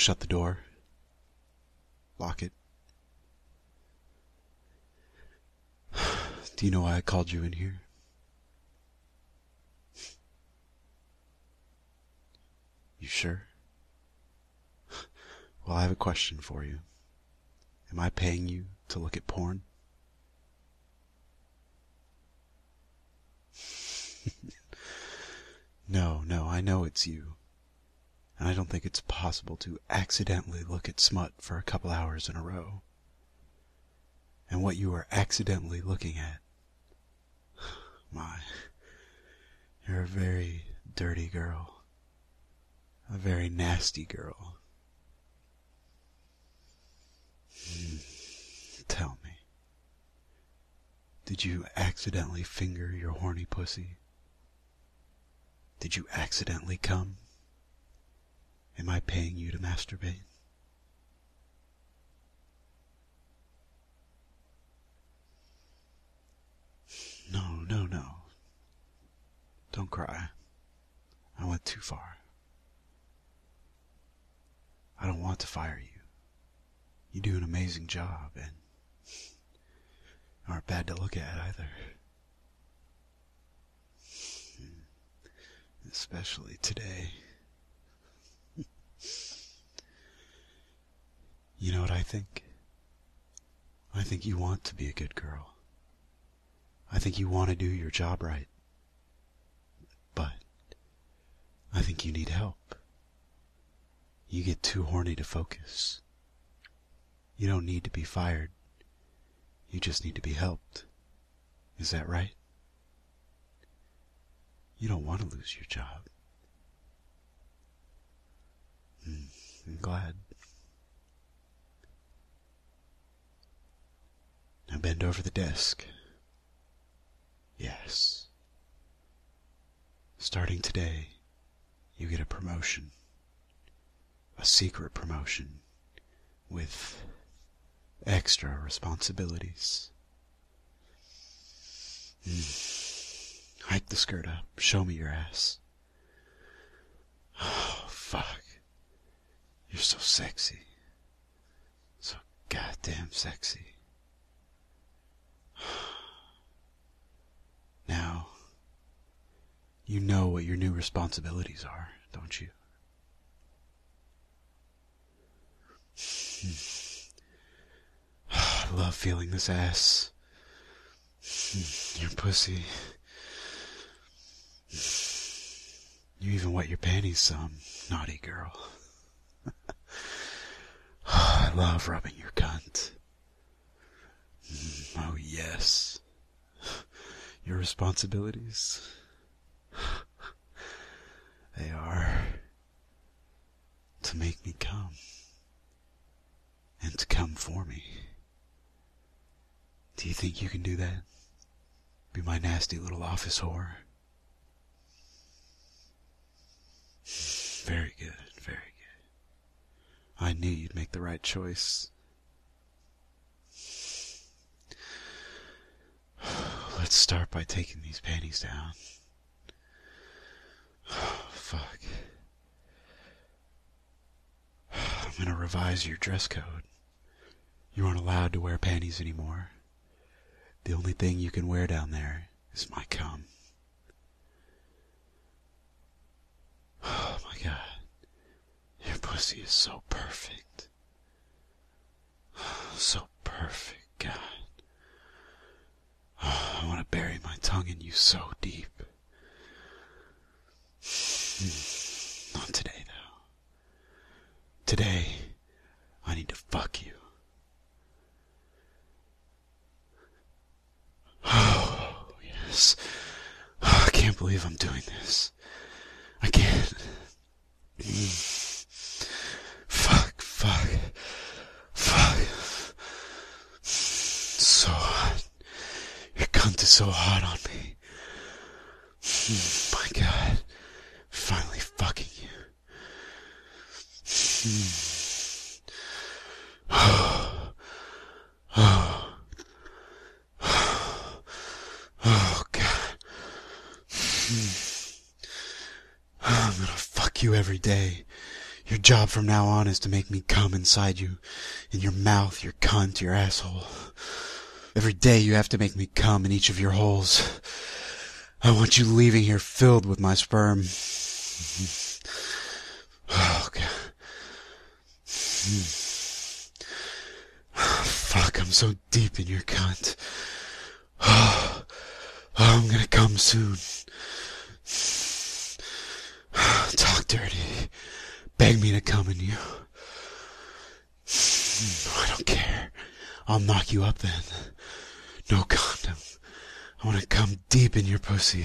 Shut the door. Lock it. Do you know why I called you in here? You sure? Well, I have a question for you. Am I paying you to look at porn? No, I know it's you. And I don't think it's possible to accidentally look at smut for a couple hours in a row. And what you are accidentally looking at, my, you're a very dirty girl. A very nasty girl. Tell me, did you accidentally finger your horny pussy? Did you accidentally come? Am I paying you to masturbate? No. Don't cry. I went too far. I don't want to fire you. You do an amazing job, and aren't bad to look at either. Especially today. You know what I think? I think you want to be a good girl. I think you want to do your job right. But I think you need help. You get too horny to focus. You don't need to be fired. You just need to be helped. Is that right? You don't want to lose your job. I'm glad. Now bend over the desk. Yes. Starting today, you get a promotion. A secret promotion with extra responsibilities. Hike the skirt up. Show me your ass. Oh, fuck. You're so sexy. So goddamn sexy. Now, you know what your new responsibilities are, don't you? I love feeling this ass. Your pussy. You even wet your panties some, naughty girl. I love rubbing your cunt. Oh yes. Your responsibilities? They are to make me come. And to come for me. Do you think you can do that? Be my nasty little office whore? Very good, very good. I knew you'd make the right choice. Let's start by taking these panties down. Oh, fuck. I'm gonna revise your dress code. You aren't allowed to wear panties anymore. The only thing you can wear down there is my cum. Oh my god. Your pussy is so perfect. So perfect, God. Oh, I want to bury my tongue in you so deep. Not today, though. Today, I need to fuck you. Oh, yes. Oh, I can't believe I'm doing this. I can't. Fuck. So hot. Your cunt is so hot on me. My god. Finally fucking you. Oh god. I'm gonna fuck you every day. Your job from now on is to make me come inside you, in your mouth, your cunt, your asshole. Every day you have to make me come in each of your holes. I want you leaving here filled with my sperm. Oh, God. Fuck, I'm so deep in your cunt. Oh, I'm gonna come soon. Talk dirty. Beg me to come in you. I don't care. I'll knock you up then. No condom. I want to come deep in your pussy.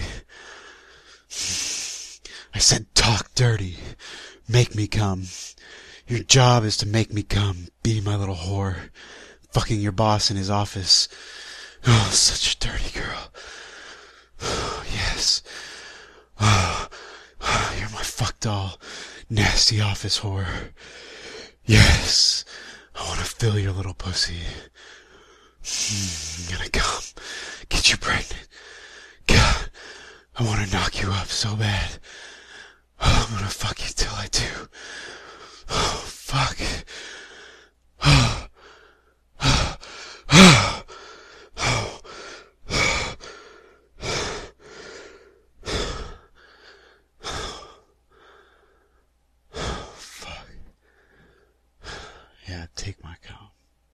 I said talk dirty. Make me come. Your job is to make me come. Be my little whore. Fucking your boss in his office. Oh, such a dirty girl. Oh, yes. Oh, you're my fuck doll. Nasty office whore. Yes. I want to fill your little pussy. I'm gonna come. Get you pregnant. God, I want to knock you up so bad. Oh, I'm gonna fuck you till I do. Oh, fuck.